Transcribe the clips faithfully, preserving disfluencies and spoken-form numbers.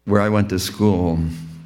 where I went to school,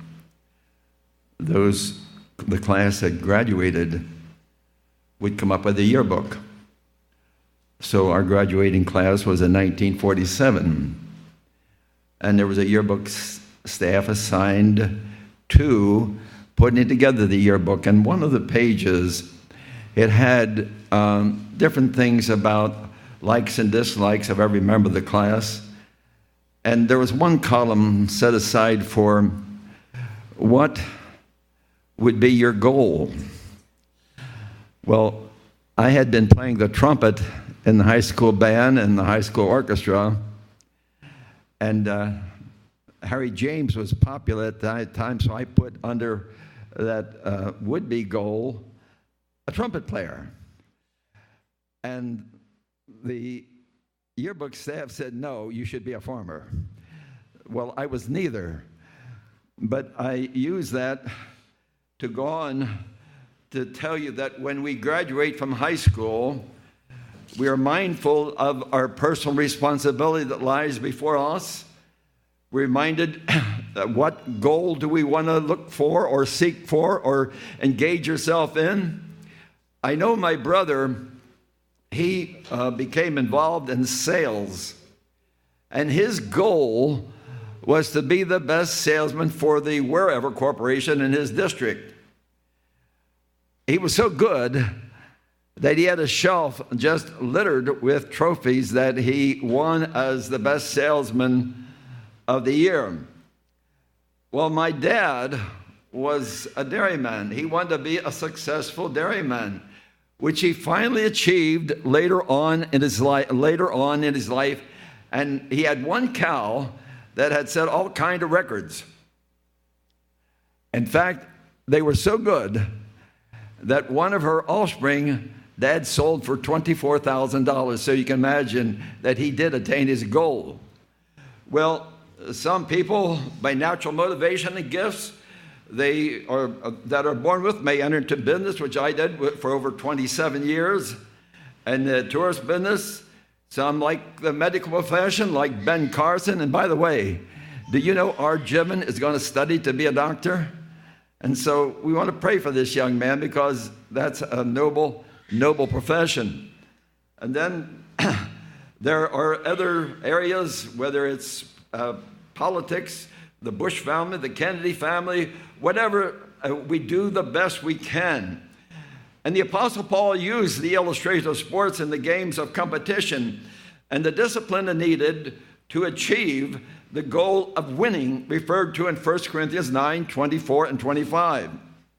those the class that graduated would come up with a yearbook. So our graduating class was in nineteen forty-seven, and there was a yearbook staff assigned to putting together the yearbook. And one of the pages, it had um, different things about likes and dislikes of every member of the class. And there was one column set aside for what would be your goal. Well, I had been playing the trumpet in the high school band and the high school orchestra, and uh, Harry James was popular at that time, so I put under that uh, would-be goal a trumpet player. And the yearbook staff said, no, you should be a farmer. Well, I was neither, but I used that to go on to tell you that when we graduate from high school, we are mindful of our personal responsibility that lies before us. We're reminded that what goal do we want to look for or seek for or engage yourself in. I know my brother, he uh, became involved in sales, and his goal was to be the best salesman for the Wherever Corporation in his district. He was so good that he had a shelf just littered with trophies that he won as the best salesman of the year. Well, my dad was a dairyman. He wanted to be a successful dairyman, which he finally achieved later on in his life. Later on in his life, and he had one cow that had set all kind of records. In fact, they were so good that one of her offspring Dad sold for twenty-four thousand dollars, so you can imagine that he did attain his goal. Well, some people, by natural motivation and gifts, they are uh, that are born with may enter into business, which I did for over twenty-seven years, and the tourist business. Some like the medical profession, like Ben Carson. And by the way, do you know Art Given is going to study to be a doctor? And so we want to pray for this young man because that's a noble noble profession. And then there are other areas, whether it's uh, politics, the Bush family, the Kennedy family, whatever, uh, we do the best we can. And the Apostle Paul used the illustration of sports in the games of competition and the discipline needed to achieve the goal of winning, referred to in First Corinthians nine, twenty-four and twenty-five.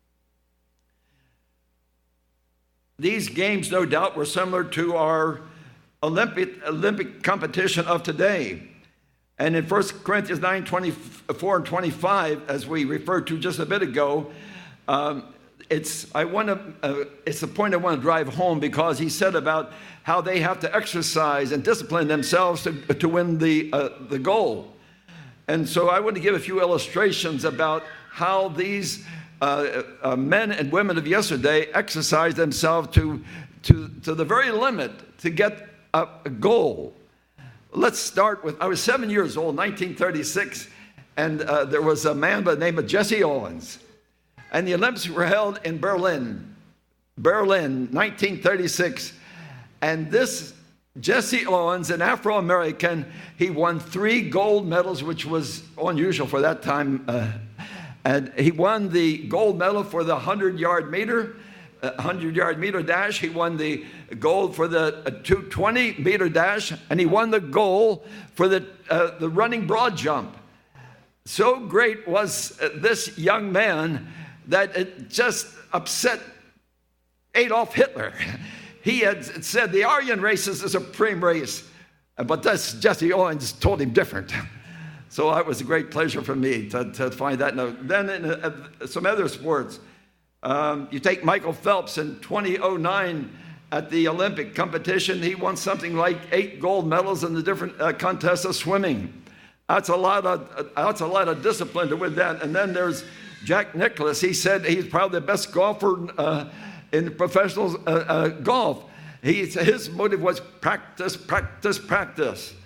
These games, no doubt, were similar to our Olympic, Olympic competition of today. And in First Corinthians nine, twenty-four and twenty-five, as we referred to just a bit ago, um, it's I want to. Uh, it's the point I want to drive home, because he said about how they have to exercise and discipline themselves to, to win the uh, the goal. And so I want to give a few illustrations about how these Uh, uh, men and women of yesterday exercised themselves to, to, to the very limit to get a, a goal. Let's start with, I was seven years old, nineteen thirty-six, and uh, there was a man by the name of Jesse Owens. And the Olympics were held in Berlin, Berlin, nineteen thirty-six. And this Jesse Owens, an Afro-American, he won three gold medals, which was unusual for that time. Uh, And he won the gold medal for the hundred-yard meter, uh, hundred-yard meter dash. He won the gold for the two hundred twenty meter dash, and he won the gold for the uh, the running broad jump. So great was uh, this young man that it just upset Adolf Hitler. He had said the Aryan race is a supreme race, but this Jesse Owens told him different. So it was a great pleasure for me to, to find that note. Then in uh, some other sports, um, you take Michael Phelps in twenty oh nine at the Olympic competition. He won something like eight gold medals in the different uh, contests of swimming. That's a lot of uh, that's a lot of discipline to win that. And then there's Jack Nicklaus. He said he's probably the best golfer uh, in professional uh, uh, golf. He, his motive was practice, practice, practice.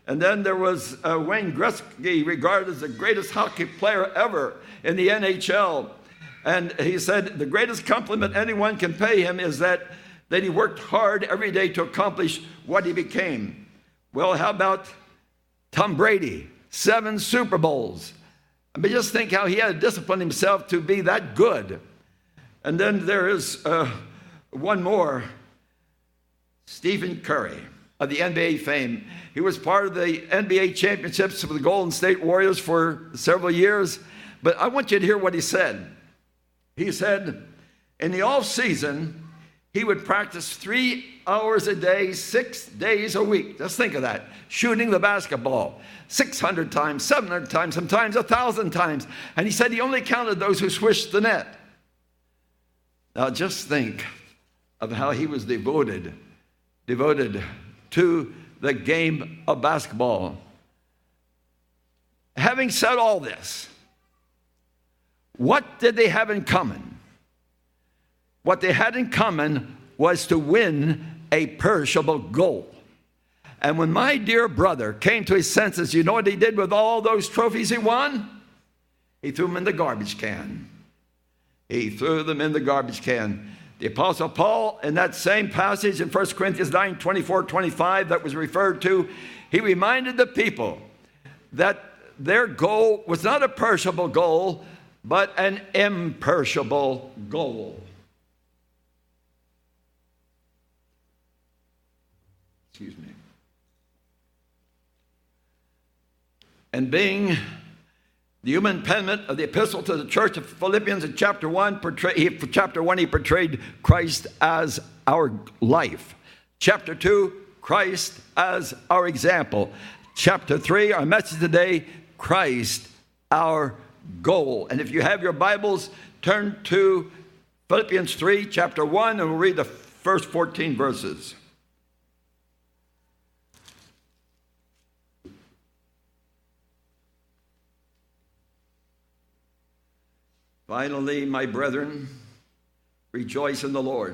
And then there was uh, Wayne Gretzky, regarded as the greatest hockey player ever in the N H L. And he said the greatest compliment anyone can pay him is that, that he worked hard every day to accomplish what he became. Well, how about Tom Brady? Seven Super Bowls. I mean, just think how he had to discipline himself to be that good. And then there is uh, one more, Stephen Curry of the N B A fame. He was part of the N B A championships for the Golden State Warriors for several years. But I want you to hear what he said. He said, in the off season, he would practice three hours a day, six days a week. Just think of that. Shooting the basketball six hundred times, seven hundred times, sometimes one thousand times. And he said he only counted those who swished the net. Now just think of how he was devoted, devoted to the game of basketball. Having said all this, what did they have in common? What they had in common was to win a perishable goal. And when my dear brother came to his senses, you know what he did with all those trophies he won? He threw them in the garbage can. He threw them in the garbage can. The Apostle Paul, in that same passage in First Corinthians nine, twenty-four, twenty-five that was referred to, he reminded the people that their goal was not a perishable goal, but an imperishable goal. Excuse me. And being the human penman of the epistle to the church of Philippians in chapter one, portray, he, chapter one, he portrayed Christ as our life. Chapter two, Christ as our example. Chapter three, our message today, Christ our goal. And if you have your Bibles, turn to Philippians three, chapter one, and we'll read the first fourteen verses. Finally, my brethren, rejoice in the Lord.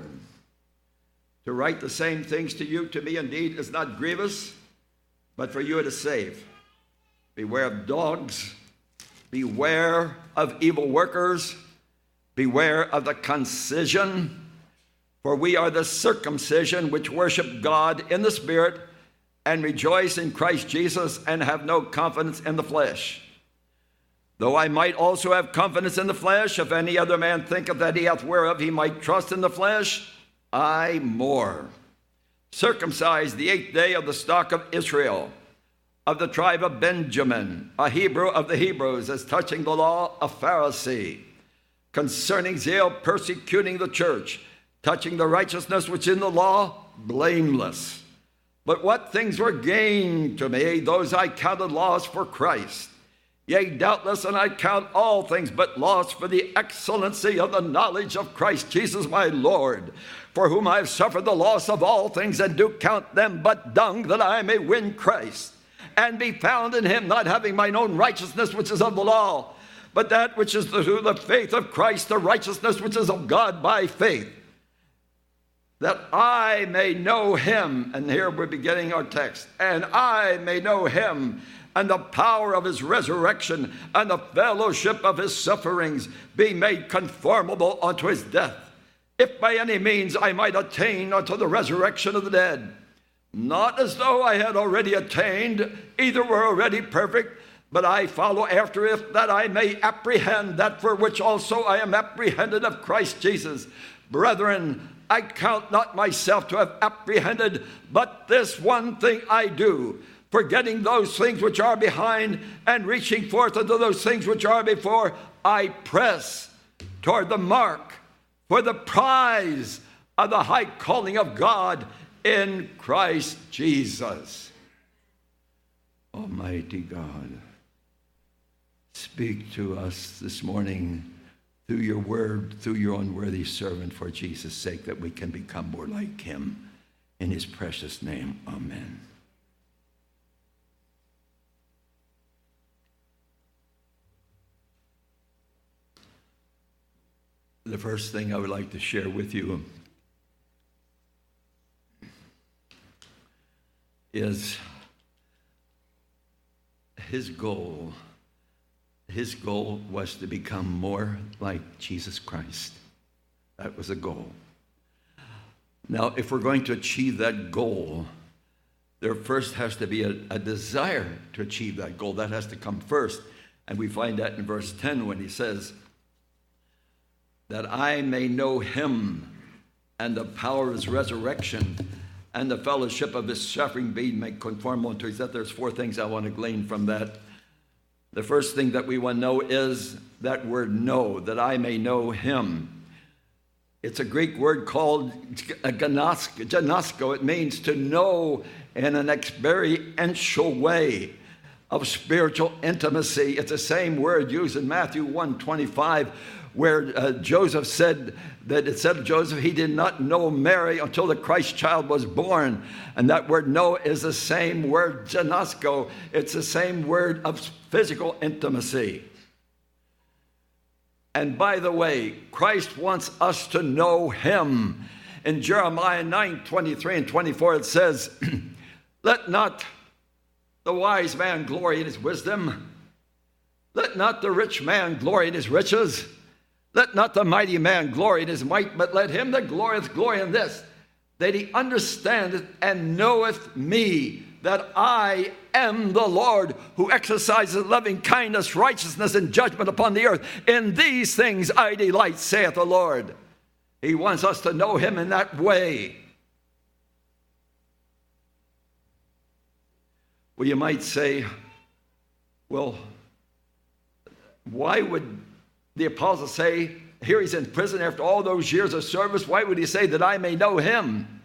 To write the same things to you, to me indeed, is not grievous, but for you it is safe. Beware of dogs, beware of evil workers, beware of the concision, for we are the circumcision which worship God in the Spirit and rejoice in Christ Jesus and have no confidence in the flesh. Though I might also have confidence in the flesh, if any other man thinketh that he hath whereof he might trust in the flesh, I more. Circumcised the eighth day of the stock of Israel, of the tribe of Benjamin, a Hebrew of the Hebrews, as touching the law, a Pharisee, concerning zeal, persecuting the church, touching the righteousness which in the law, blameless. But what things were gained to me, those I counted loss for Christ. Yea, doubtless, and I count all things but loss for the excellency of the knowledge of Christ Jesus my Lord, for whom I have suffered the loss of all things, and do count them but dung, that I may win Christ, and be found in him, not having mine own righteousness which is of the law, but that which is through the faith of Christ, the righteousness which is of God by faith, that I may know him. And here we're beginning our text. And I may know him, and the power of his resurrection, and the fellowship of his sufferings, be made conformable unto his death, if by any means I might attain unto the resurrection of the dead. Not as though I had already attained, either were already perfect, but I follow after it, that I may apprehend that for which also I am apprehended of Christ Jesus. Brethren, I count not myself to have apprehended, but this one thing I do, forgetting those things which are behind and reaching forth unto those things which are before, I press toward the mark for the prize of the high calling of God in Christ Jesus. Almighty God, speak to us this morning through your word, through your unworthy servant, for Jesus' sake, that we can become more like him. In his precious name, amen. The first thing I would like to share with you is his goal, his goal was to become more like Jesus Christ. That was a goal. Now, if we're going to achieve that goal, there first has to be a, a desire to achieve that goal. That has to come first. And we find that in verse ten when he says, that I may know him and the power of his resurrection and the fellowship of his suffering, being made conformable unto his death. There's four things I want to glean from that. The first thing that we want to know is that word know, that I may know him. It's a Greek word called gnosko. It means to know in an experiential way of spiritual intimacy. It's the same word used in Matthew one twenty-five, where uh, Joseph said that it said of Joseph, he did not know Mary until the Christ child was born. And that word know is the same word, gnosko. It's the same word of physical intimacy. And by the way, Christ wants us to know him. In Jeremiah nine twenty-three and twenty-four, it says, let not the wise man glory in his wisdom. Let not the rich man glory in his riches. Let not the mighty man glory in his might, but let him that glorieth glory in this, that he understandeth and knoweth me, that I am the Lord, who exercises loving kindness, righteousness, and judgment upon the earth. In these things I delight, saith the Lord. He wants us to know him in that way. Well, you might say, well, why would the apostle say, here he's in prison after all those years of service, why would he say that I may know him?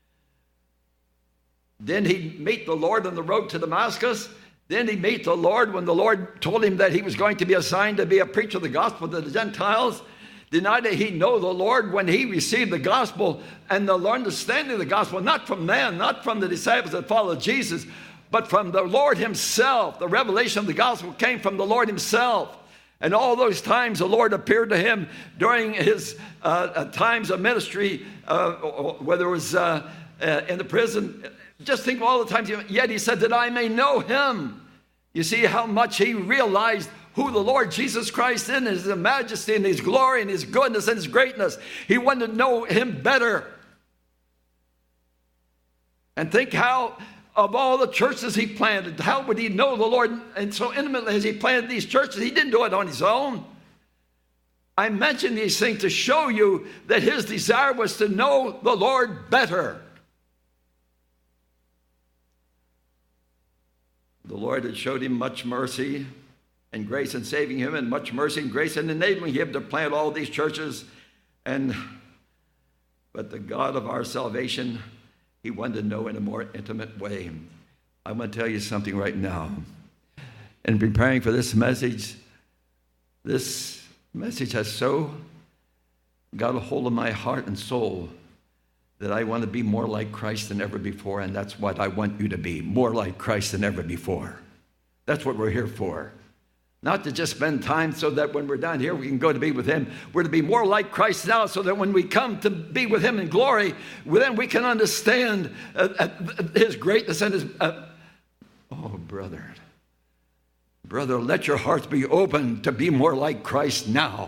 Didn't he meet the Lord on the road to Damascus? Didn't he meet the Lord when the Lord told him that he was going to be assigned to be a preacher of the gospel to the Gentiles? Did not he know the Lord when he received the gospel and the understanding of the gospel, not from man, not from the disciples that followed Jesus, but from the Lord himself? The revelation of the gospel came from the Lord himself. And all those times the Lord appeared to him during his uh, times of ministry, uh, whether it was uh, uh, in the prison. Just think of all the times, yet he said that I may know him. You see how much he realized who the Lord Jesus Christ is, and his majesty and his glory and his goodness and his greatness. He wanted to know him better. And think how, of all the churches he planted, how would he know the Lord? And so intimately as he planted these churches, he didn't do it on his own. I mention these things to show you that his desire was to know the Lord better. The Lord had showed him much mercy and grace in saving him, and much mercy and grace in enabling him to plant all these churches. And but the God of our salvation, he wanted to know in a more intimate way. I'm going to tell you something right now. In preparing for this message, this message has so got a hold of my heart and soul that I want to be more like Christ than ever before, and that's what I want you to be, more like Christ than ever before. That's what we're here for. Not to just spend time so that when we're down here we can go to be with him. We're to be more like Christ now so that when we come to be with him in glory, then we can understand uh, uh, his greatness and his... Uh, oh, brother. Brother, let your hearts be open to be more like Christ now.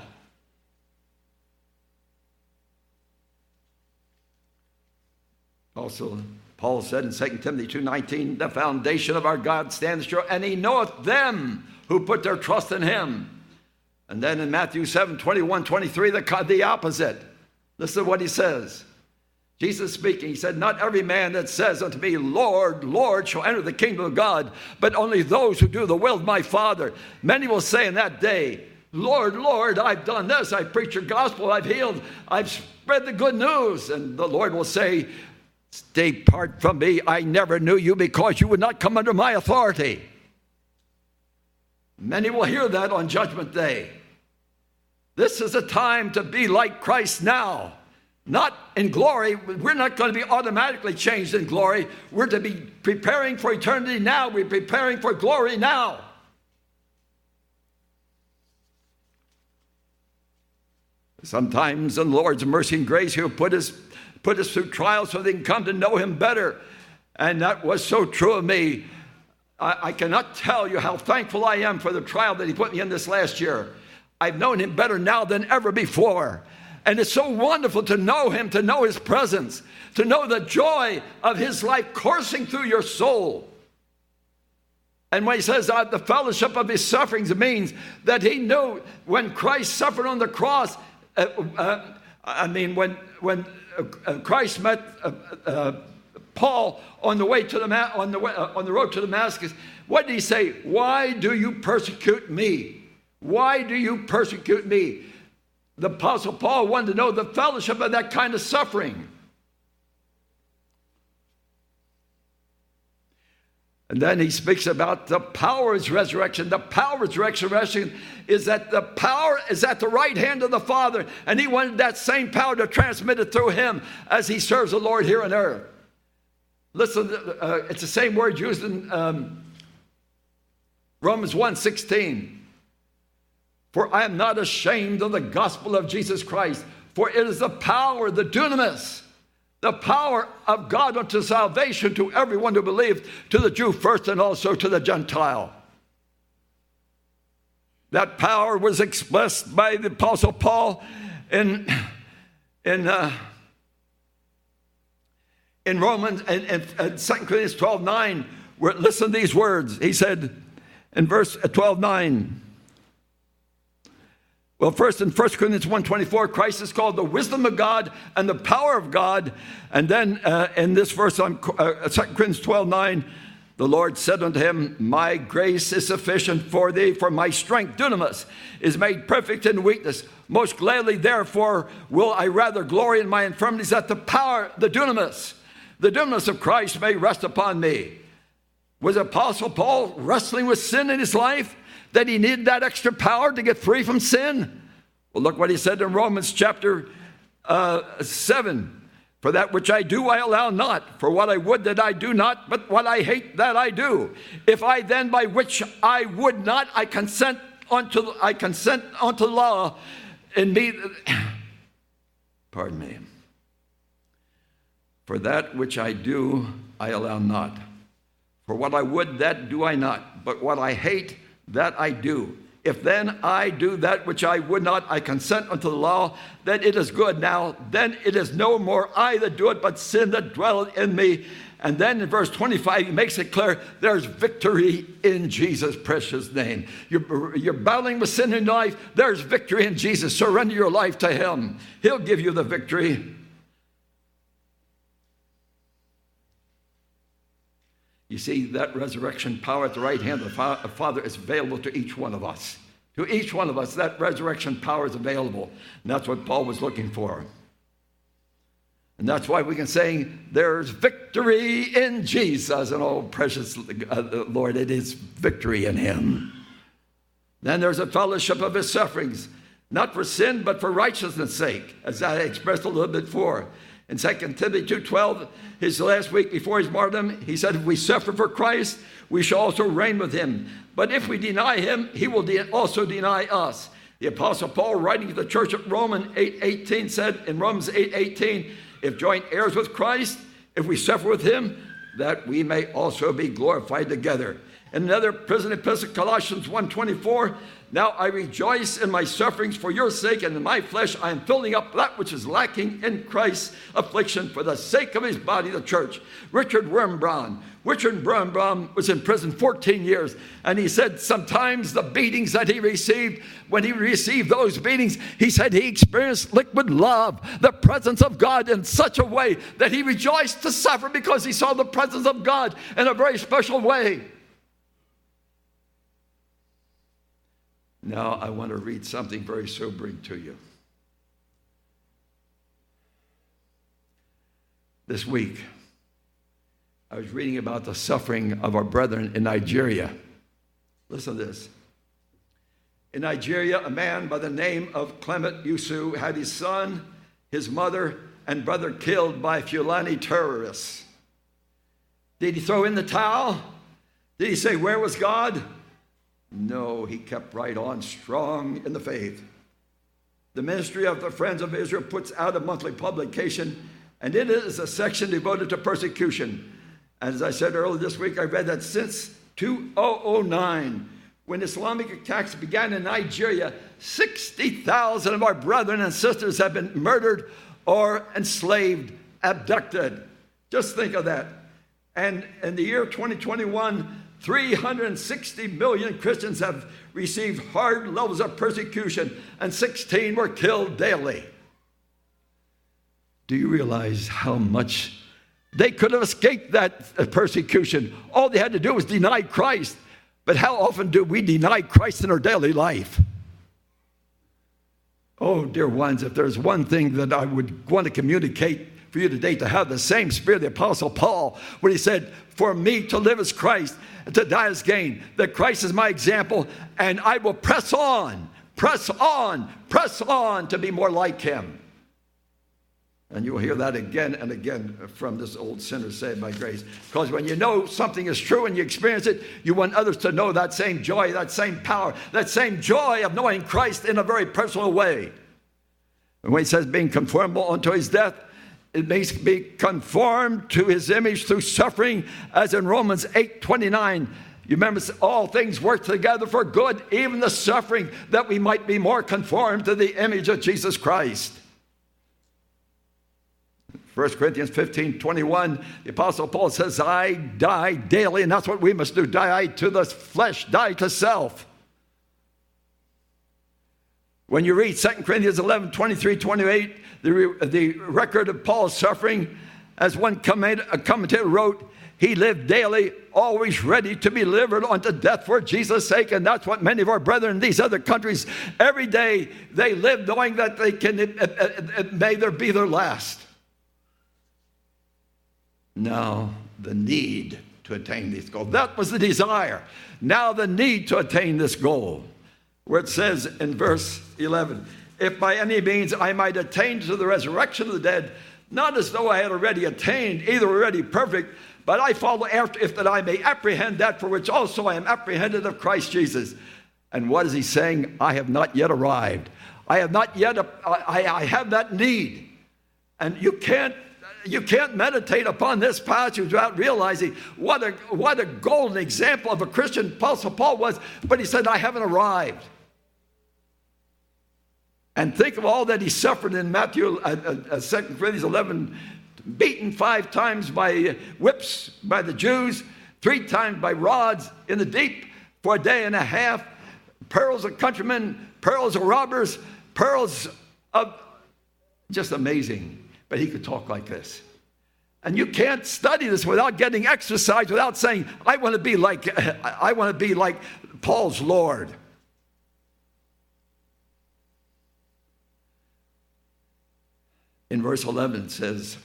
Also, Paul said in Second Timothy two nineteen, the foundation of our God stands sure, and he knoweth them who put their trust in him. And then in Matthew seven twenty-one, twenty-three, the, the opposite. Listen to what he says. Jesus speaking, he said, not every man that says unto me, Lord, Lord, shall enter the kingdom of God, but only those who do the will of my Father. Many will say in that day, Lord, Lord, I've done this, I've preached your gospel, I've healed, I've spread the good news. And the Lord will say, depart from me, I never knew you, because you would not come under my authority. Many will hear that on Judgment Day. This is a time to be like Christ now. Not in glory. We're not going to be automatically changed in glory. We're to be preparing for eternity now. We're preparing for glory now. Sometimes in the Lord's mercy and grace, he'll put us, put us through trials so they can come to know him better. And that was so true of me. I, I cannot tell you how thankful I am for the trial that he put me in this last year. I've known him better now than ever before. And it's so wonderful to know him, to know his presence, to know the joy of his life coursing through your soul. And when he says uh, the fellowship of his sufferings, it means that he knew when Christ suffered on the cross, uh, uh, I mean, when, when uh, Christ met uh, uh, Paul on the way to the ma- on the way, uh, on the road to Damascus, what did he say? Why do you persecute me? Why do you persecute me? The Apostle Paul wanted to know the fellowship of that kind of suffering. And then he speaks about the power of his resurrection. The power of his resurrection is that the power is at the right hand of the Father, and he wanted that same power to transmit it through him as he serves the Lord here on earth. Listen, uh, it's the same word used in um, Romans one sixteen. For I am not ashamed of the gospel of Jesus Christ, for it is the power, the dunamis, the power of God unto salvation to everyone who believes, to the Jew first and also to the Gentile. That power was expressed by the Apostle Paul in, in, uh, in Romans, and in, in, in Second Corinthians twelve nine, where, listen to these words. He said in verse twelve nine, well, first in First Corinthians one twenty-four, Christ is called the wisdom of God and the power of God. And then uh, in this verse on uh, Second Corinthians twelve nine, the Lord said unto him, my grace is sufficient for thee, for my strength, dunamis, is made perfect in weakness. Most gladly, therefore, will I rather glory in my infirmities, that the power, the dunamis, the dunamis of Christ may rest upon me. Was Apostle Paul wrestling with sin in his life, that he needed that extra power to get free from sin? Well, look what he said in Romans chapter uh, seven. For that which I do, I allow not. For what I would that I do not, but what I hate that I do. If I then by which I would not, I consent unto, I consent unto law in me. Pardon me. For that which I do, I allow not. For what I would, that do I not. But what I hate, that I do. If then I do that which I would not, I consent unto the law, that it is good. Now, then it is no more I that do it, but sin that dwelleth in me. And then in verse twenty-five, he makes it clear there's victory in Jesus' precious name. You're, you're battling with sin in life, there's victory in Jesus. Surrender your life to him. He'll give you the victory. You see, that resurrection power at the right hand of the Father is available to each one of us. To each one of us, that resurrection power is available. And that's what Paul was looking for. And that's why we can say, there's victory in Jesus. And oh, precious Lord, it is victory in him. Then there's a fellowship of his sufferings, not for sin, but for righteousness' sake, as I expressed a little bit before. In Second Timothy two twelve, his last week before his martyrdom, he said, if we suffer for Christ, we shall also reign with him. But if we deny him, he will de- also deny us. The Apostle Paul, writing to the church at Romans eight eighteen, said in Romans eight eighteen, if joint heirs with Christ, if we suffer with him, that we may also be glorified together. In another prison epistle, Colossians one twenty-four, now I rejoice in my sufferings for your sake, and in my flesh I am filling up that which is lacking in Christ's affliction for the sake of his body, the church. Richard Wurmbrand. Richard Wurmbrand was in prison fourteen years, and he said sometimes the beatings that he received, when he received those beatings, he said he experienced liquid love, the presence of God in such a way that he rejoiced to suffer because he saw the presence of God in a very special way. Now, I want to read something very sobering to you. This week, I was reading about the suffering of our brethren in Nigeria. Listen to this. In Nigeria, a man by the name of Clement Yusu had his son, his mother, and brother killed by Fulani terrorists. Did he throw in the towel? Did he say, where was God? No, he kept right on strong in the faith. The Ministry of the Friends of Israel puts out a monthly publication, and it is a section devoted to persecution. And as I said earlier this week, I read that since two thousand nine, when Islamic attacks began in Nigeria, sixty thousand of our brethren and sisters have been murdered or enslaved, abducted. Just think of that. And in the year twenty twenty-one, three hundred sixty million Christians have received hard levels of persecution, and sixteen were killed daily. Do you realize how much they could have escaped that persecution? All they had to do was deny Christ. But how often do we deny Christ in our daily life? Oh, dear ones, if there's one thing that I would want to communicate for you today, to have the same spirit of the Apostle Paul, when he said, for me to live is Christ, and to die is gain. That Christ is my example, and I will press on, press on, press on to be more like him. And you will hear that again and again from this old sinner saved by grace. Because when you know something is true and you experience it, you want others to know that same joy, that same power, that same joy of knowing Christ in a very personal way. And when he says being conformable unto his death, it means be conformed to his image through suffering, as in Romans eight twenty-nine. You remember, all things work together for good, even the suffering, that we might be more conformed to the image of Jesus Christ. First Corinthians fifteen twenty-one, the Apostle Paul says, I die daily, and that's what we must do. Die to the flesh, die to self. When you read Second Corinthians eleven twenty-three twenty-eight, the, the record of Paul's suffering, as one commentator wrote, he lived daily, always ready to be delivered unto death for Jesus' sake. And that's what many of our brethren in these other countries, every day they live knowing that they can, it, it, it may there be their last. Now, the need to attain this goal. That was the desire. Now, the need to attain this goal. Where it says in verse eleven, if by any means I might attain to the resurrection of the dead, not as though I had already attained, either already perfect, but I follow after, if that I may apprehend that for which also I am apprehended of Christ Jesus. And what is he saying? I have not yet arrived. I have not yet, I, I have that need. And you can't You can't meditate upon this passage without realizing what a, what a golden example of a Christian Apostle Paul was. But he said, I haven't arrived. And think of all that he suffered in Matthew, uh, uh, Second Corinthians eleven, beaten five times by whips by the Jews, three times by rods in the deep for a day and a half, perils of countrymen, perils of robbers, perils of, just amazing. But he could talk like this. And you can't study this without getting exercise, without saying, I want to be like, I want to be like Paul's Lord. In verse eleven it says,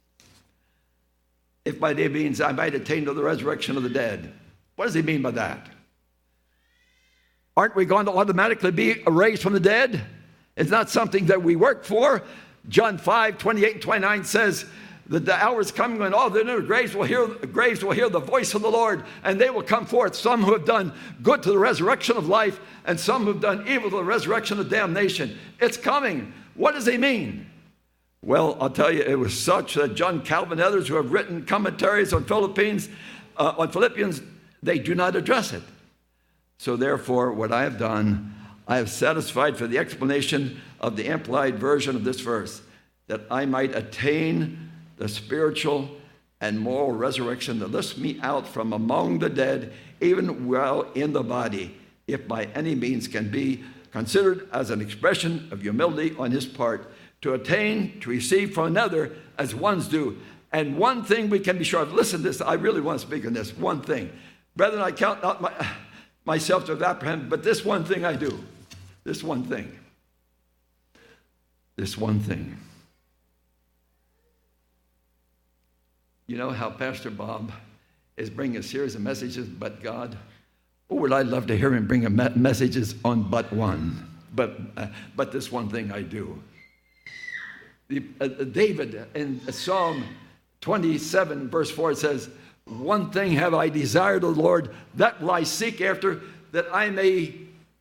if by day means I might attain to the resurrection of the dead. What does he mean by that? Aren't we going to automatically be raised from the dead? It's not something that we work for. John five twenty-eight and twenty-nine says that the hour is coming when all the inner graves will hear graves will hear the voice of the Lord, and they will come forth, some who have done good to the resurrection of life, and some who have done evil to the resurrection of damnation. It's coming. What does he mean? Well, I'll tell you, it was such that John Calvin and others who have written commentaries on Philippines, uh, on Philippians, they do not address it. So therefore, what I have done, I have satisfied for the explanation of the amplified version of this verse, that I might attain the spiritual and moral resurrection that lifts me out from among the dead, even while in the body, if by any means can be considered as an expression of humility on his part, to attain, to receive from another as ones do. And one thing we can be sure of, listen to this, I really want to speak on this, one thing. Brethren, I count not my, myself to have apprehended, but this one thing I do, this one thing. This one thing. You know how Pastor Bob is bringing a series of messages, but God? Oh, would I love to hear him bring a me- messages on but one. But, uh, but this one thing I do. The, uh, David in Psalm twenty-seven, verse four, it says, one thing have I desired of the Lord, that will I seek after, that I may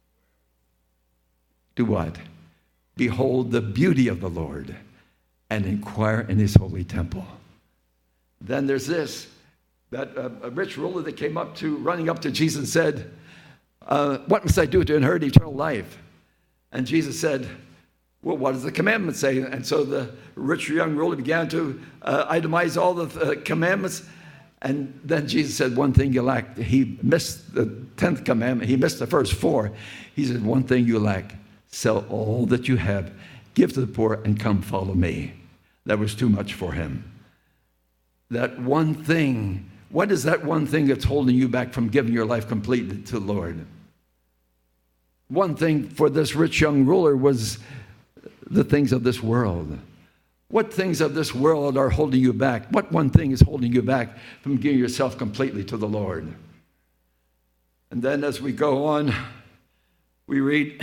do what? Behold the beauty of the Lord and inquire in his holy temple. Then there's this, that uh, a rich ruler that came up to, running up to Jesus and said, uh, what must I do to inherit eternal life? And Jesus said, well, what does the commandment say? And so the rich young ruler began to uh, itemize all the uh, commandments. And then Jesus said, one thing you lack. He missed the tenth commandment. He missed the first four. He said, one thing you lack. Sell all that you have, give to the poor, and come follow me. That was too much for him. That one thing, what is that one thing that's holding you back from giving your life completely to the Lord? One thing for this rich young ruler was the things of this world. What things of this world are holding you back? What one thing is holding you back from giving yourself completely to the Lord? And then as we go on, we read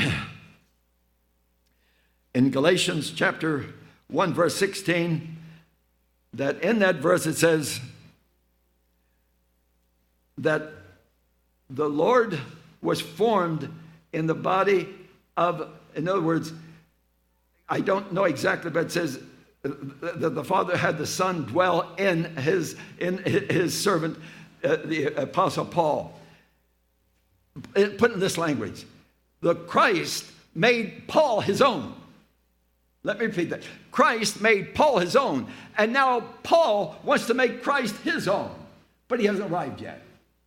in Galatians chapter one, verse sixteen, that in that verse it says that the Lord was formed in the body of, in other words, I don't know exactly, but it says that the Father had the Son dwell in his, in his servant, uh, the Apostle Paul. It, put in this language, the Christ made Paul his own. Let me repeat that. Christ made Paul his own. And now Paul wants to make Christ his own. But he hasn't arrived yet.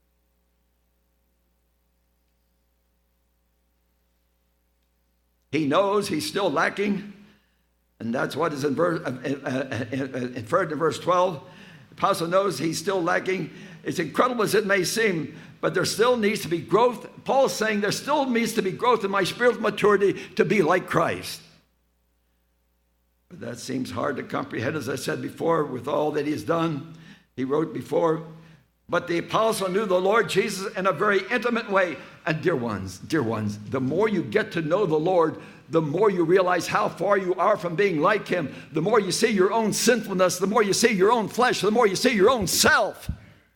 He knows he's still lacking. And that's what is inferred in verse twelve. The apostle knows he's still lacking. It's incredible as it may seem, but there still needs to be growth. Paul's saying there still needs to be growth in my spiritual maturity to be like Christ. But that seems hard to comprehend, as I said before, with all that he's done. He wrote before, but the apostle knew the Lord Jesus in a very intimate way. And dear ones, dear ones, the more you get to know the Lord, the more you realize how far you are from being like him. The more you see your own sinfulness, the more you see your own flesh, the more you see your own self.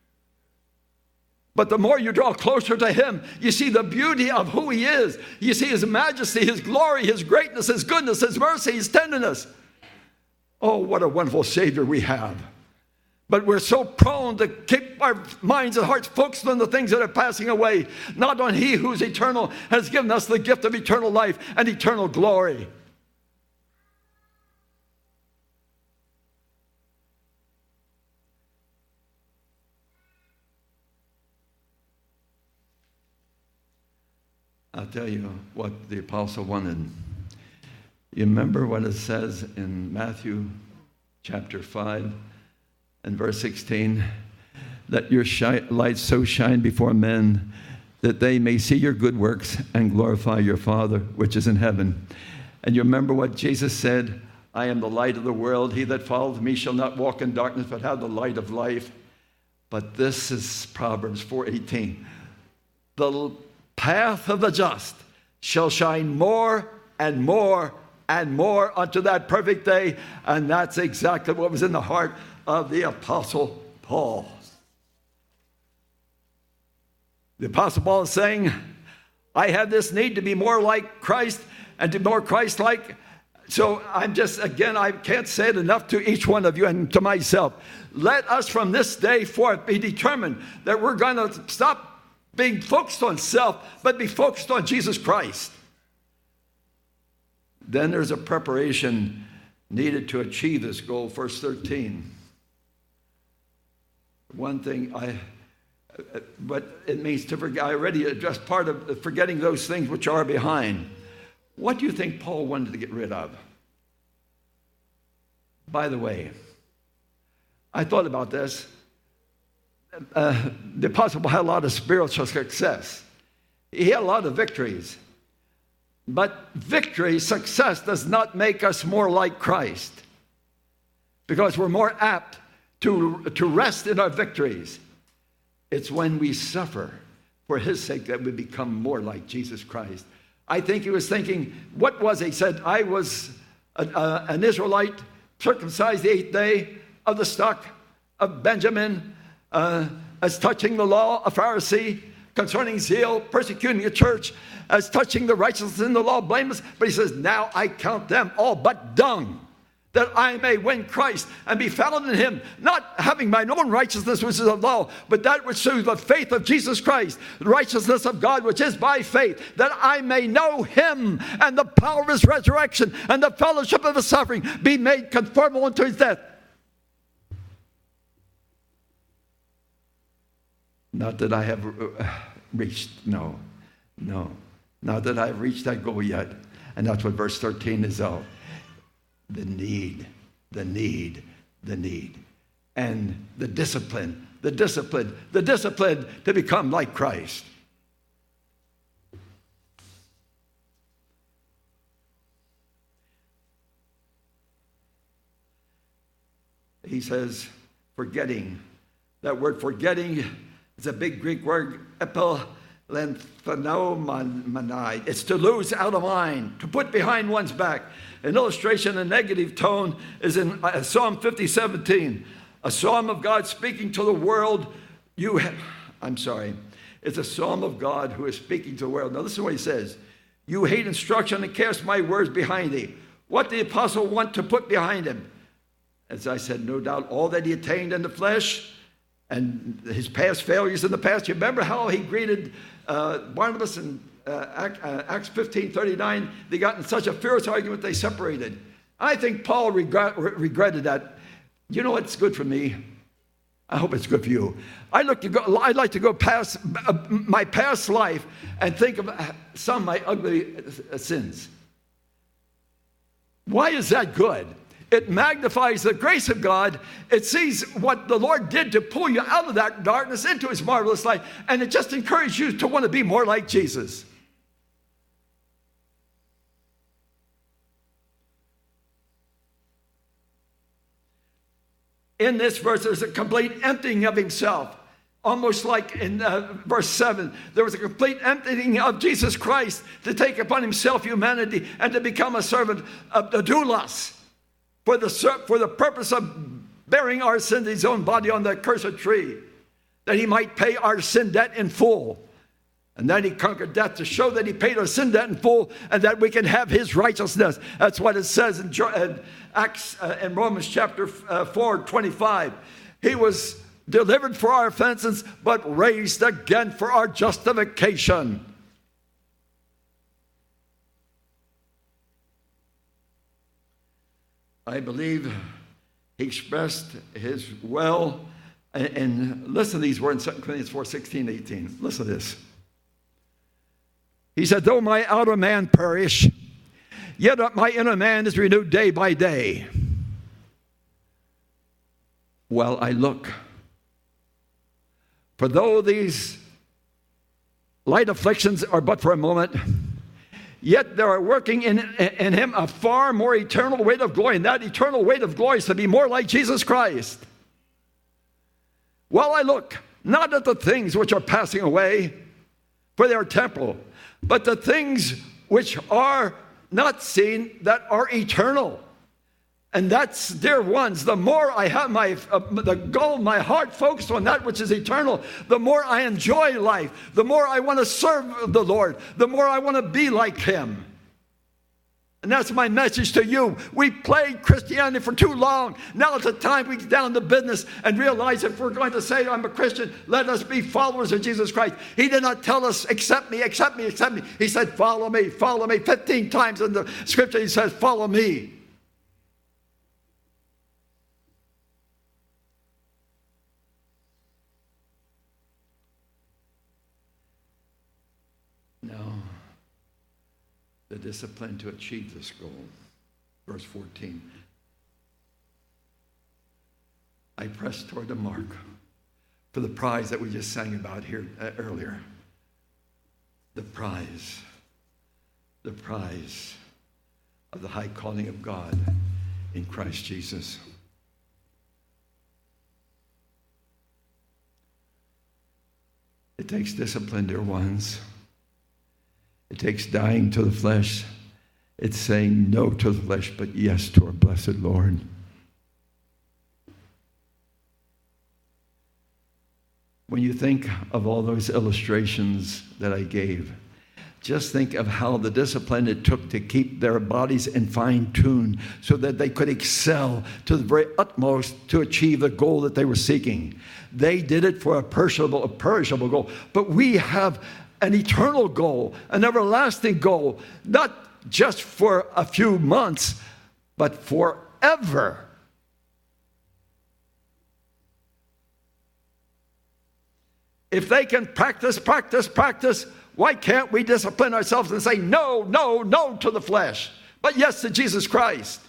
But the more you draw closer to him, you see the beauty of who he is. You see his majesty, his glory, his greatness, his goodness, his mercy, his tenderness. Oh, what a wonderful Savior we have. But we're so prone to keep our minds and hearts focused on the things that are passing away, not on he who's eternal, has given us the gift of eternal life and eternal glory. I'll tell you what the apostle wanted. You remember what it says in Matthew chapter five and verse sixteen? Let your shi- light so shine before men that they may see your good works and glorify your Father which is in heaven. And you remember what Jesus said? I am the light of the world. He that follows me shall not walk in darkness but have the light of life. But this is Proverbs four eighteen. The path of the just shall shine more and more and more unto that perfect day. And that's exactly what was in the heart of the Apostle Paul. The Apostle Paul is saying, I have this need to be more like Christ and to be more Christ-like. So I'm just, again, I can't say it enough to each one of you and to myself. Let us from this day forth be determined that we're going to stop being focused on self, but be focused on Jesus Christ. Then there's a preparation needed to achieve this goal. Verse thirteen. One thing I, but it means to forget. I already addressed part of forgetting those things which are behind. What do you think Paul wanted to get rid of? By the way, I thought about this. Uh, the Apostle Paul had a lot of spiritual success. He had a lot of victories. But victory, success, does not make us more like Christ, because we're more apt to, to rest in our victories. It's when we suffer for his sake that we become more like Jesus Christ. I think he was thinking, what was it? He said, I was a, a, an Israelite, circumcised the eighth day, of the stock of Benjamin, uh, as touching the law, a Pharisee, concerning zeal, persecuting the church, as touching the righteousness in the law, blameless. But he says, now I count them all but dung, that I may win Christ and be found in him, not having mine own righteousness, which is of law, but that which through the faith of Jesus Christ, the righteousness of God, which is by faith, that I may know him and the power of his resurrection and the fellowship of his suffering, be made conformable unto his death. Not that I have reached, no, no. Not that I've reached that goal yet. And that's what verse thirteen is of. The need, the need, the need. And the discipline, the discipline, the discipline to become like Christ. He says, forgetting. That word forgetting is a big Greek word, epilemphanomai. It's to lose out of mind, to put behind one's back. An illustration in negative tone is in Psalm fifty, seventeen. A psalm of God speaking to the world. You have, I'm sorry. It's a psalm of God who is speaking to the world. Now listen to what he says. You hate instruction and cast my words behind thee. What the apostle want to put behind him? As I said, no doubt all that he attained in the flesh and his past failures in the past. You remember how he greeted uh, Barnabas in uh, Acts fifteen thirty-nine? They got in such a fierce argument they separated. I think Paul regret, regretted that. You know what's good for me? I hope it's good for you. I look to go, I'd like to go past uh, my past life and think of some of my ugly sins. Why is that good? It magnifies the grace of God. It sees what the Lord did to pull you out of that darkness into his marvelous light. And it just encourages you to want to be more like Jesus. In this verse, there's a complete emptying of himself. Almost like in uh, verse seven, there was a complete emptying of Jesus Christ to take upon himself humanity and to become a servant of the doulos. For the, for the purpose of bearing our sin in his own body on the accursed tree, that he might pay our sin debt in full. And then he conquered death to show that he paid our sin debt in full and that we can have his righteousness. That's what it says in, in Acts, uh, in Romans chapter uh, four, twenty-five. He was delivered for our offenses, but raised again for our justification. I believe he expressed his well, and, and listen to these words in Second Corinthians four, sixteen, eighteen. Listen to this. He said, though my outer man perish, yet my inner man is renewed day by day. While I look, for though these light afflictions are but for a moment, yet there are working in, in him a far more eternal weight of glory. And that eternal weight of glory is to be more like Jesus Christ. While I look, not at the things which are passing away, for they are temporal, but the things which are not seen, that are eternal. And that's, dear ones, the more I have my uh, the goal, my heart focused on that which is eternal, the more I enjoy life, the more I want to serve the Lord, the more I want to be like him. And that's my message to you. We played Christianity for too long. Now it's the time we get down to business and realize if we're going to say I'm a Christian, let us be followers of Jesus Christ. He did not tell us, accept me, accept me, accept me. He said, follow me, follow me. fifteen times in the scripture he says, follow me. The discipline to achieve this goal. Verse fourteen. I press toward the mark for the prize that we just sang about here uh, earlier. The prize. The prize of the high calling of God in Christ Jesus. It takes discipline, dear ones. It takes dying to the flesh. It's saying no to the flesh, but yes to our blessed Lord. When you think of all those illustrations that I gave, Just think of how the discipline it took to keep their bodies in fine tune so that they could excel to the very utmost to achieve the goal that they were seeking. They did it for a perishable, a perishable goal. But we have an eternal goal, an everlasting goal, not just for a few months, but forever. If they can practice, practice, practice, why can't we discipline ourselves and say no, no, no to the flesh, but yes to Jesus Christ?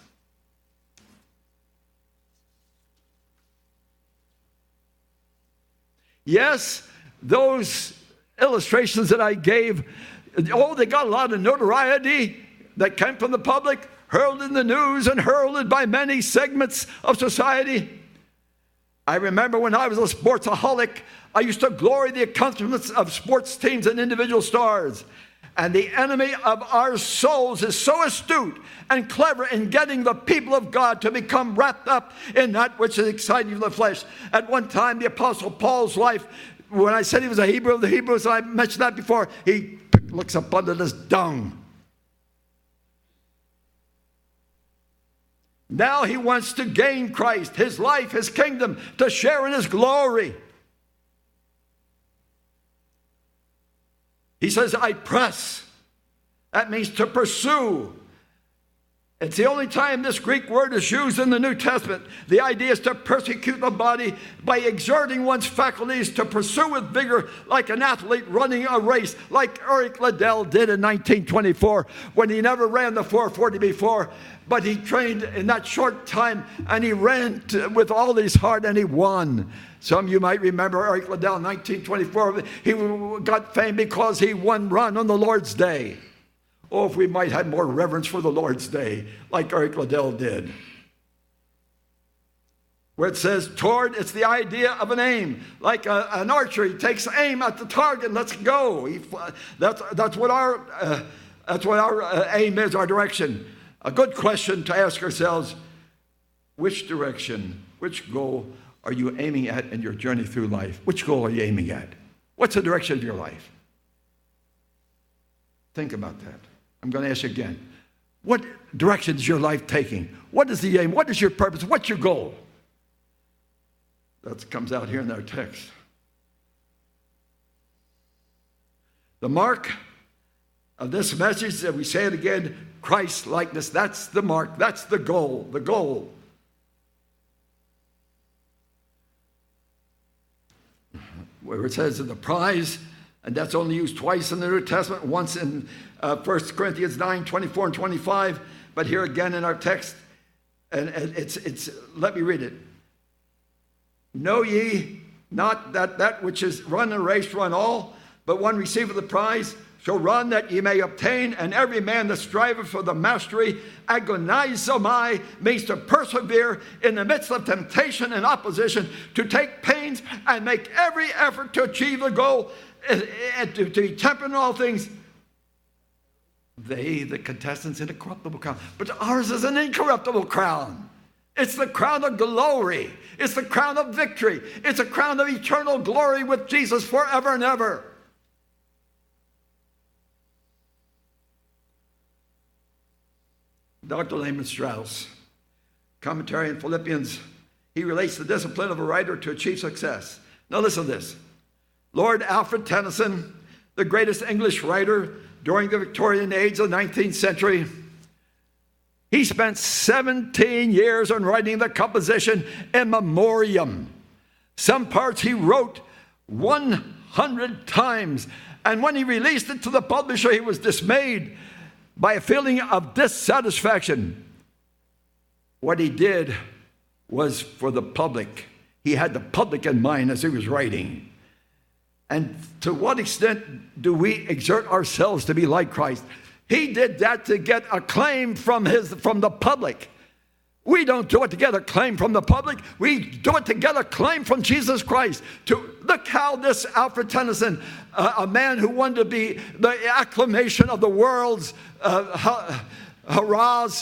Yes, those illustrations that I gave, oh, they got a lot of notoriety that came from the public, hurled in the news and heralded by many segments of society. I remember when I was a sportsaholic, I used to glory the accomplishments of sports teams and individual stars. And the enemy of our souls is so astute and clever in getting the people of God to become wrapped up in that which is exciting for the flesh. At one time, the Apostle Paul's life, when I said he was a Hebrew of the Hebrews, I mentioned that before, he looks abundant as dung. Now he wants to gain Christ, his life, his kingdom, to share in his glory. He says, I press. That means to pursue. It's the only time this Greek word is used in the New Testament. The idea is to persecute the body by exerting one's faculties to pursue with vigor like an athlete running a race, like Eric Liddell did in nineteen twenty-four when he never ran the four forty before, but he trained in that short time and he ran to, with all his heart, and he won. Some of you might remember Eric Liddell in nineteen twenty-four. He got fame because he won run on the Lord's Day. Oh, if we might have more reverence for the Lord's Day, like Eric Liddell did. Where it says toward, it's the idea of an aim. Like a, an archer, he takes aim at the target, let's go. He, that's, that's what our, uh, that's what our uh, aim is, our direction. A good question to ask ourselves, which direction, which goal are you aiming at in your journey through life? Which goal are you aiming at? What's the direction of your life? Think about that. I'm going to ask you again. What direction is your life taking? What is the aim? What is your purpose? What's your goal? That comes out here in our text. The mark of this message, that we say it again, Christ-likeness, that's the mark, that's the goal, the goal. Where it says in the prize, and that's only used twice in the New Testament, once in uh, First Corinthians nine, twenty-four and twenty-five, but here again in our text, and, and it's, it's, let me read it. Know ye not that that which is run a race run all, but one receiveth the prize, shall run that ye may obtain, and every man that striveth for the mastery, agonizomai, means to persevere in the midst of temptation and opposition, to take pains and make every effort to achieve the goal, and to, to be temperate in all things. They, the contestants, in a corruptible crown, but ours is an incorruptible crown. It's the crown of glory. It's the crown of victory. It's a crown of eternal glory with Jesus forever and ever. Doctor Lehman Strauss, commentary in Philippians, he relates the discipline of a writer to achieve success. Now listen to this. Lord Alfred Tennyson, the greatest English writer during the Victorian age of the nineteenth century, he spent seventeen years on writing the composition In Memoriam. Some parts he wrote one hundred times, and when he released it to the publisher, he was dismayed by a feeling of dissatisfaction. What he did was for the public. He had the public in mind as he was writing. And to what extent do we exert ourselves to be like Christ? He did that to get acclaim from his from the public. We don't do it to get acclaim from the public. We do it to get acclaim from Jesus Christ. To look how this Alfred Tennyson, uh, a man who wanted to be the acclamation of the world's uh, hurrahs,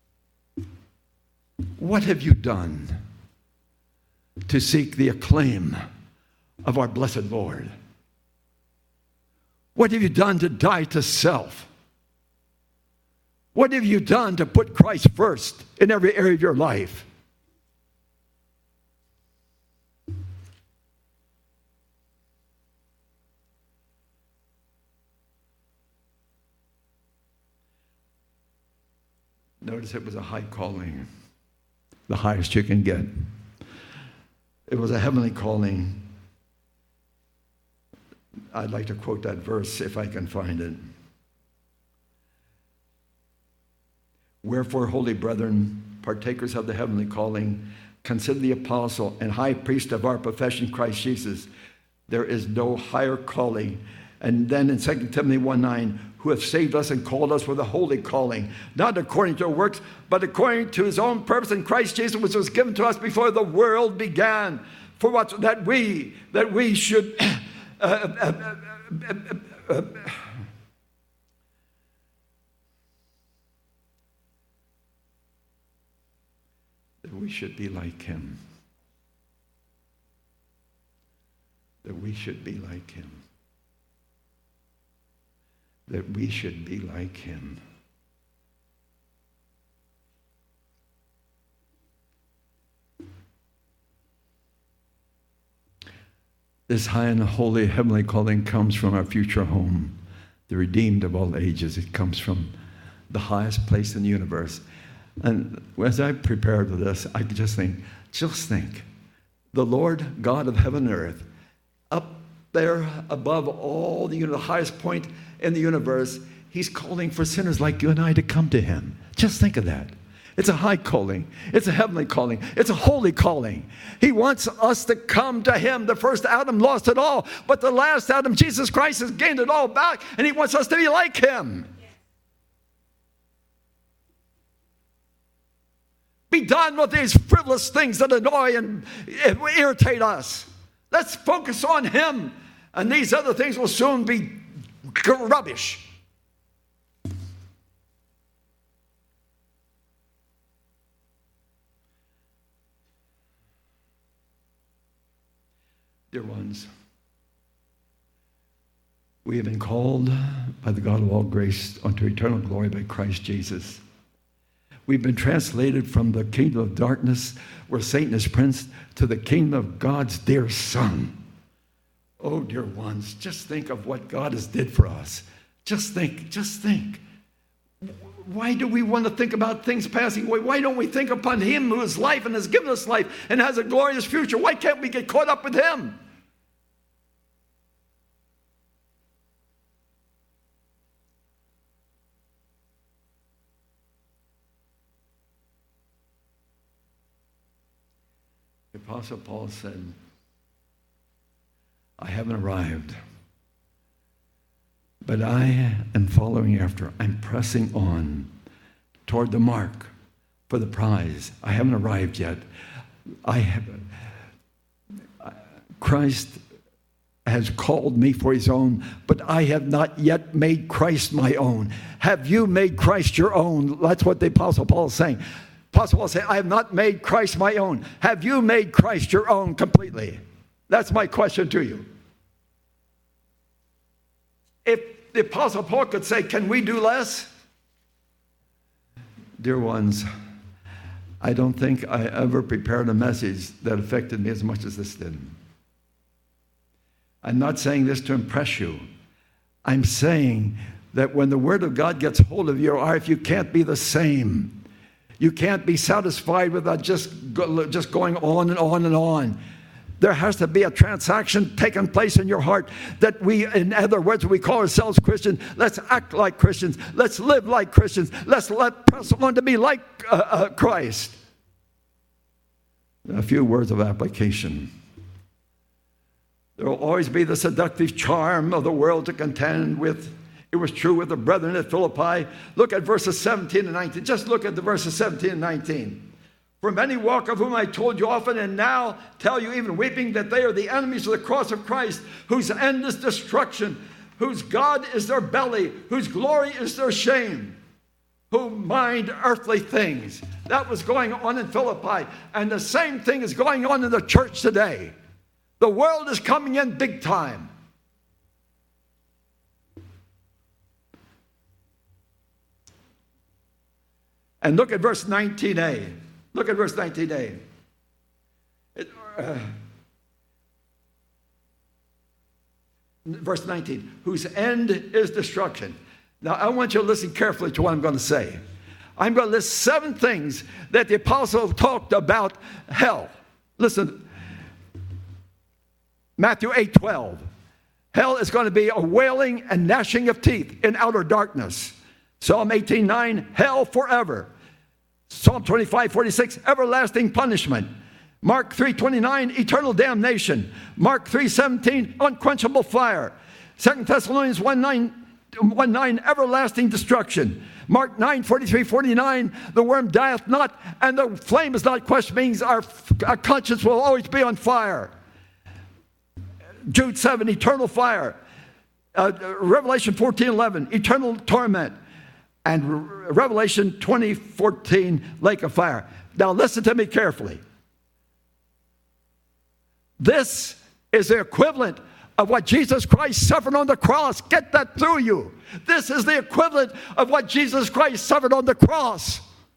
what have you done to seek the acclaim of our blessed Lord? What have you done to die to self? What have you done to put Christ first in every area of your life? Notice it was a high calling, the highest you can get. It was a heavenly calling. I'd like to quote that verse if I can find it. Wherefore, holy brethren, partakers of the heavenly calling, consider the apostle and high priest of our profession, Christ Jesus. There is no higher calling. And then in Second Timothy one nine, who hath saved us and called us with a holy calling, not according to our works, but according to his own purpose in Christ Jesus, which was given to us before the world began. For what? That we, that we should... Uh, uh, uh, uh, uh, that we should be like him. That we should be like him. That we should be like him. This high and holy heavenly calling comes from our future home, the redeemed of all ages. It comes from the highest place in the universe. And as I prepared for this, I could just think, just think, the Lord God of heaven and earth, up there above all the, the highest point in the universe, he's calling for sinners like you and I to come to him. Just think of that. It's a high calling. It's a heavenly calling. It's a holy calling. He wants us to come to him. The first Adam lost it all, but the last Adam, Jesus Christ, has gained it all back, and he wants us to be like him. Be done with these frivolous things that annoy and irritate us. Let's focus on him, and these other things will soon be rubbish. Dear ones, we have been called by the God of all grace unto eternal glory by Christ Jesus. We've been translated from the kingdom of darkness, where Satan is prince, to the kingdom of God's dear Son. Oh, dear ones, just think of what God has did for us. Just think, just think. Why do we want to think about things passing away? Why don't we think upon him who is life and has given us life and has a glorious future? Why can't we get caught up with him? The Apostle Paul said, I haven't arrived, but I am following after. I'm pressing on toward the mark for the prize. I haven't arrived yet. I have, Christ has called me for his own, but I have not yet made Christ my own. Have you made Christ your own? That's what the Apostle Paul is saying. Apostle Paul said, I have not made Christ my own. Have you made Christ your own completely? That's my question to you. If the Apostle Paul could say, can we do less? Dear ones, I don't think I ever prepared a message that affected me as much as this did. I'm not saying this to impress you. I'm saying that when the Word of God gets hold of your life, you can't be the same. You can't be satisfied with that just, go, just going on and on and on. There has to be a transaction taking place in your heart that we, in other words, we call ourselves Christians. Let's act like Christians. Let's live like Christians. Let's let press on to be like uh, uh, Christ. A few words of application. There will always be the seductive charm of the world to contend with. It was true with the brethren at Philippi. Look at verses seventeen and nineteen. Just look at the verses seventeen and nineteen. For many walk, of whom I told you often, and now tell you even weeping, that they are the enemies of the cross of Christ, whose end is destruction, whose God is their belly, whose glory is their shame, who mind earthly things. That was going on in Philippi, and the same thing is going on in the church today. The world is coming in big time. And look at verse nineteen a. Look at verse nineteen a. It, uh, verse nineteen, whose end is destruction. Now, I want you to listen carefully to what I'm going to say. I'm going to list seven things that the apostle talked about hell. Listen, Matthew eight twelve. Hell is going to be a wailing and gnashing of teeth in outer darkness. Psalm eighteen nine, hell forever. Psalm twenty-five forty-six, everlasting punishment. Mark three twenty-nine, eternal damnation. Mark three seventeen, unquenchable fire. Second Thessalonians one nine, everlasting destruction. Mark nine forty-three forty-nine, the worm dieth not, and the flame is not quenched, means our, our conscience will always be on fire. Jude seven, eternal fire. Uh, Revelation fourteen eleven, eternal torment. And Revelation twenty fourteen, lake of fire. Now listen to me carefully. This is the equivalent of what Jesus Christ suffered on the cross. Get that through you. This is the equivalent of what Jesus Christ suffered on the cross.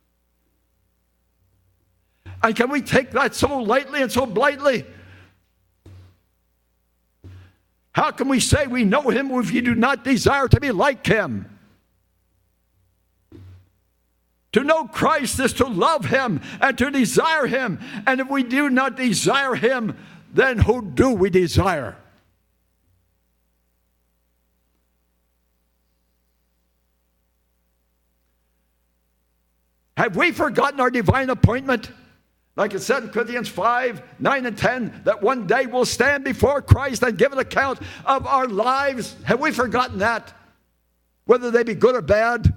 And can we take that so lightly and so blithely? How can we say we know him if you do not desire to be like him? To know Christ is to love him and to desire him. And if we do not desire him, then who do we desire? Have we forgotten our divine appointment? Like it said in Corinthians five, nine and ten, that one day we'll stand before Christ and give an account of our lives. Have we forgotten that? Whether they be good or bad?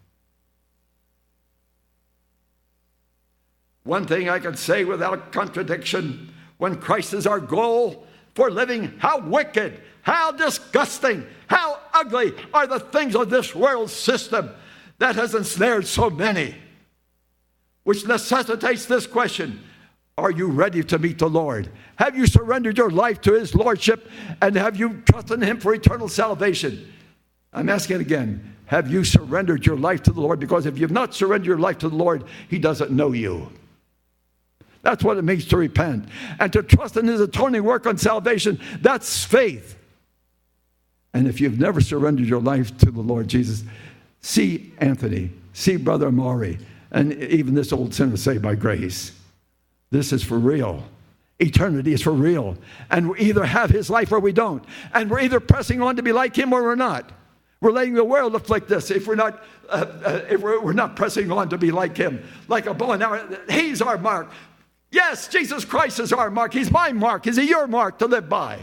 One thing I can say without contradiction, when Christ is our goal for living, how wicked, how disgusting, how ugly are the things of this world system that has ensnared so many. Which necessitates this question: are you ready to meet the Lord? Have you surrendered your life to his lordship, and have you trusted him for eternal salvation? I'm asking again, have you surrendered your life to the Lord? Because if you've not surrendered your life to the Lord, he doesn't know you. That's what it means to repent. And to trust in his atoning work on salvation, that's faith. And if you've never surrendered your life to the Lord Jesus, see Anthony, see Brother Maury, and even this old sinner saved by grace. This is for real. Eternity is for real. And we either have his life or we don't. And we're either pressing on to be like him or we're not. We're letting the world afflict us if we're not uh, uh, if we're, we're not pressing on to be like him. Like a bow and arrow. He's our mark. Yes, Jesus Christ is our mark. He's my mark. Is he your mark to live by?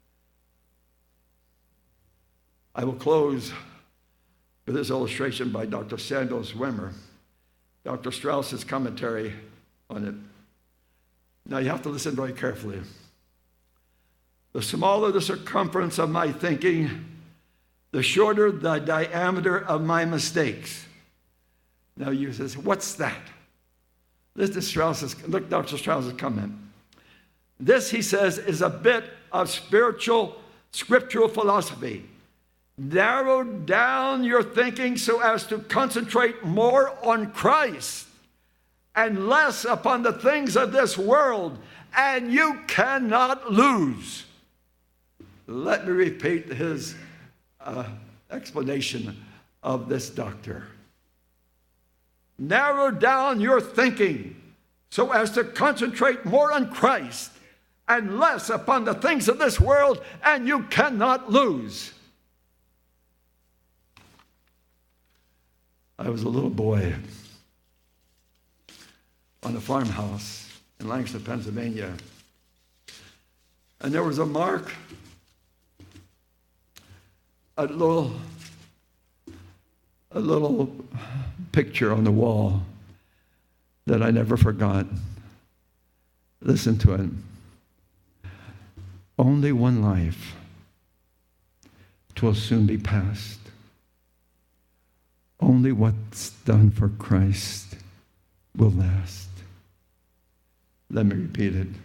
I will close with this illustration by Doctor Sandor Swimmer. Doctor Strauss's commentary on it. Now you have to listen very carefully. The smaller the circumference of my thinking, the shorter the diameter of my mistakes. Now you say, what's that? Listen to Strauss's, look Doctor Strauss's comment. This, he says, is a bit of spiritual, scriptural philosophy. Narrow down your thinking so as to concentrate more on Christ and less upon the things of this world, and you cannot lose. Let me repeat his uh, explanation of this doctor. Narrow down your thinking so as to concentrate more on Christ and less upon the things of this world, and you cannot lose. I was a little boy on a farmhouse in Lancaster, Pennsylvania. And there was a mark, a little, a little picture on the wall that I never forgot. Listen to it. Only one life, 'twill soon be past. Only what's done for Christ will last. Let me repeat it.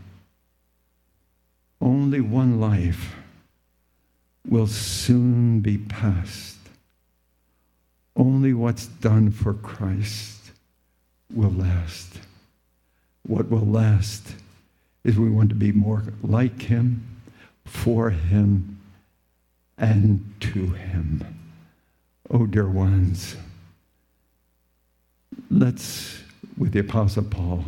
Only one life will soon be past. Only what's done for Christ will last. What will last is we want to be more like him, for him, and to him. Oh, dear ones, let's, with the Apostle Paul,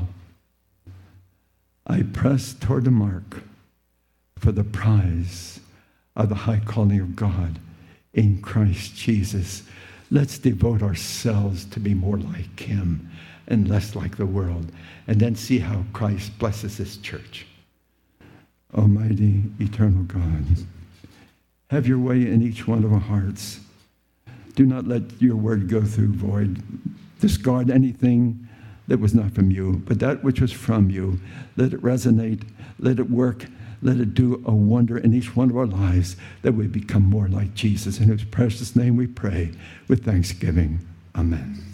I press toward the mark for the prize of the high calling of God in Christ Jesus. Let's devote ourselves to be more like him and less like the world, and then see how Christ blesses his church. Almighty, eternal God, have your way in each one of our hearts. Do not let your word go through void. Discard anything that was not from you, but that which was from you. Let it resonate. Let it work. Let it do a wonder in each one of our lives, that we become more like Jesus. In whose precious name we pray with thanksgiving. Amen.